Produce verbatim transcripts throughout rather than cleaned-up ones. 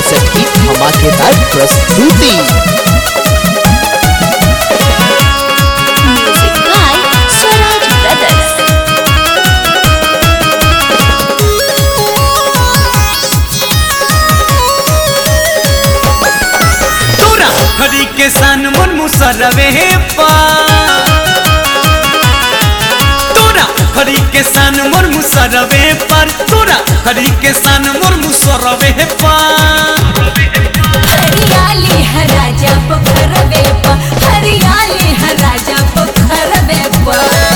Cassette की धमाकेदार प्रस्तुति। Music by Swaraj brothers. तोरा हरी के सन मन मुसरवे पा तोरा हरी के सन मोर मुसरवे पर तोरा हरी के सन मोर मुसरवे पा हरियाली है राजा पोखरवे पा हरियाली है राजा पोखरवे पा।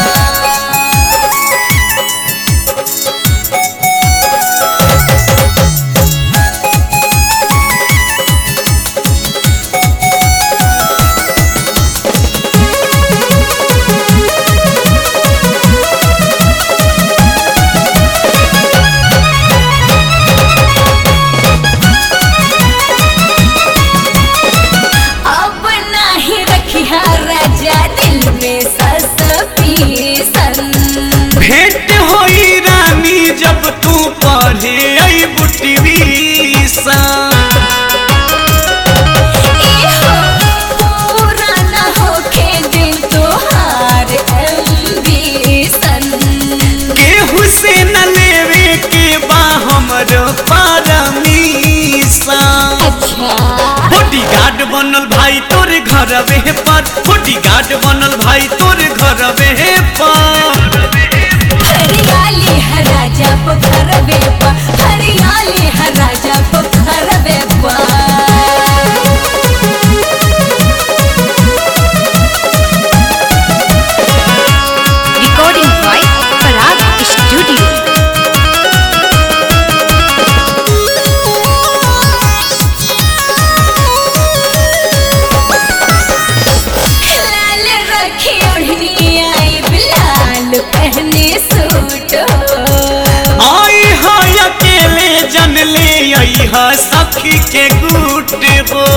भेंट होई रानी जब तू पढ़े आई बुटवी सा पूरा न होके दिन तोहार एम्बिशन केहू से न लेवे के बा हमरो परमिशन। बॉडीगार्ड बनल भाई तोरे घरवे पर बॉडीगार्ड बनल भाई तोरे घरवे पर। हरियाली है राजा पोखरवे पा हरियाली है राजा पोखरवे पा। Recording by Parag studio. लाल रखी ओढ़नी आई बिलाल पहने सूट आई हाय अकेले जन ले आई हा सखी के गुट हो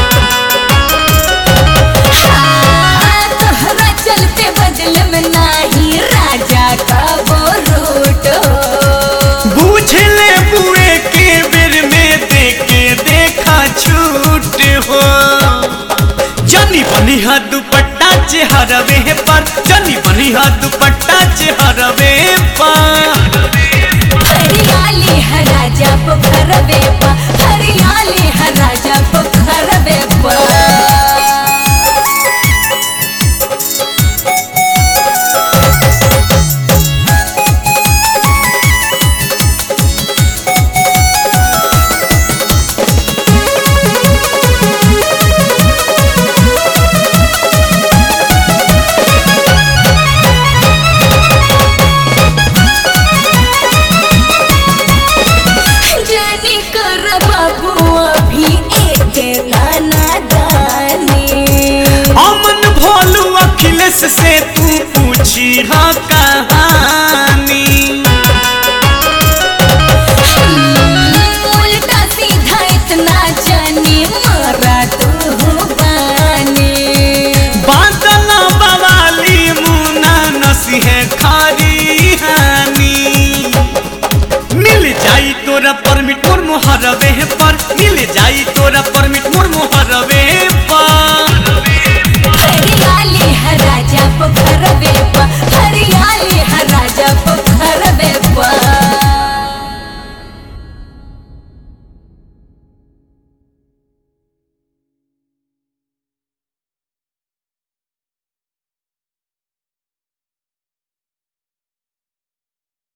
तोहरा चलते बदल में नाही राजा का वो रूट बूझ ले बुए के बेर में देके देखा छूट हो। जनी बनी हा दुपट्टा चेहरवे पर जनी बनी हा दुपट्टा चेहरवे पर। हरियाली है राजा पोखरवे पा हरियाली है राजा पोखरवे पा। जानी कर बाबू अभी एक नाना दानी अमन भोलू अखिलेश से तू पूछी हा कहानी। उल्टा सीधा इतना जानी मारा तू बानी बादल बवाली मुना नसी है खारी हानी। मिल जाई तोरा परमिट मोर मोहरवे पर मिल जाई तोरा परमिट मोर मोहरवे